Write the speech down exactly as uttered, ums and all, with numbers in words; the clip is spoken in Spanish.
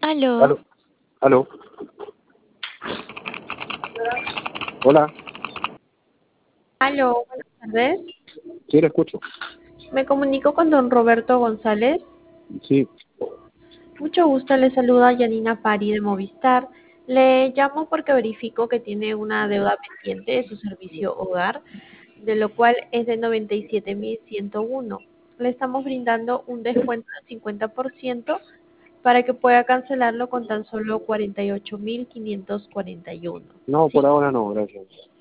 Aló. Aló, aló, hola, Aló, buenas tardes. sí, le escucho. Me comunico con don Roberto González. Sí, Mucho gusto, le saluda Yanina Pari de Movistar. Le llamo porque verifico que tiene una deuda pendiente de su servicio hogar, de lo cual es de noventa y siete mil ciento uno. Le estamos brindando un descuento del cincuenta por ciento para que pueda cancelarlo con tan solo cuarenta y ocho mil quinientos cuarenta y uno. no, ¿Sí? por ahora no, gracias.